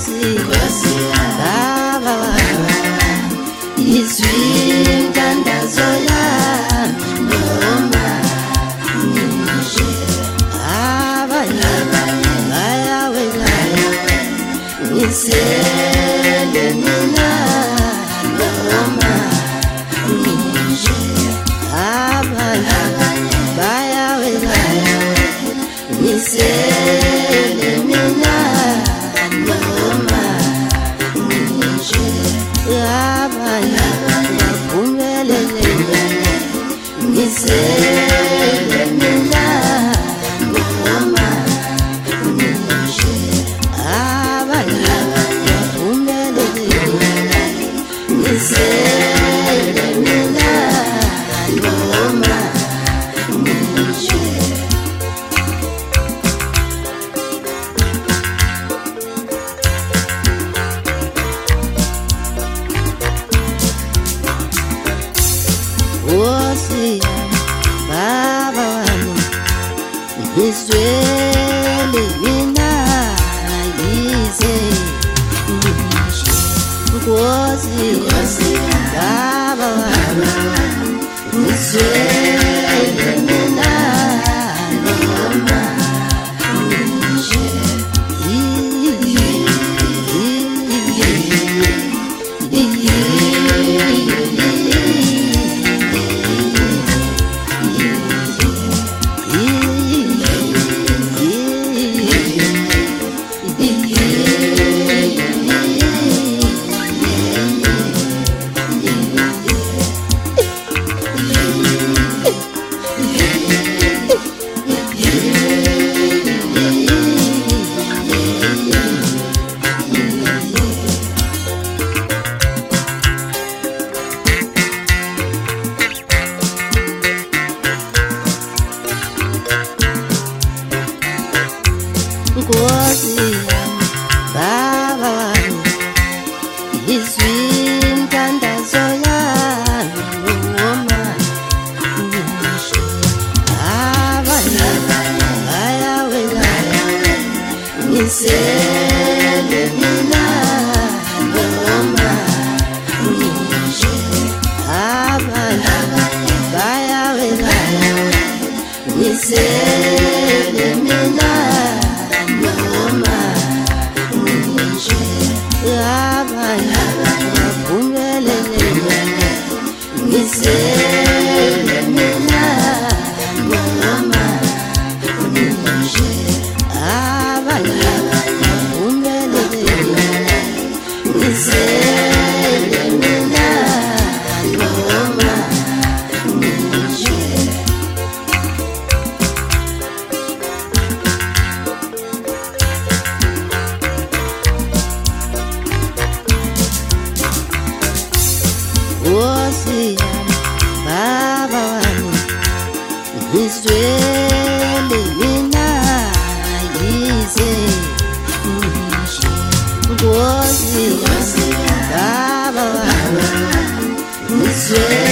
baba izwi intandazo yami noma nije abanye bayawela ngisele mina noma nije abanye bayawela ngisele mina noma nije abanye bavumelele ngisele mina noma nije abanye bavumelele ngisele mina noma nije Osia baba wami ngizwele mina yize Osia baba wami ngizwele mina noma nije Osia baba wami izwi intandazo yami noma nije abanye bayawela ngisele mina noma nije abanye bayawela ngisele mina noma nije abanye bavumelele ngisele mina noma nije abanye bavumelele ngisele mina noma nije Osia baba wami ngizwele mina yize Osia baba wami ngizwele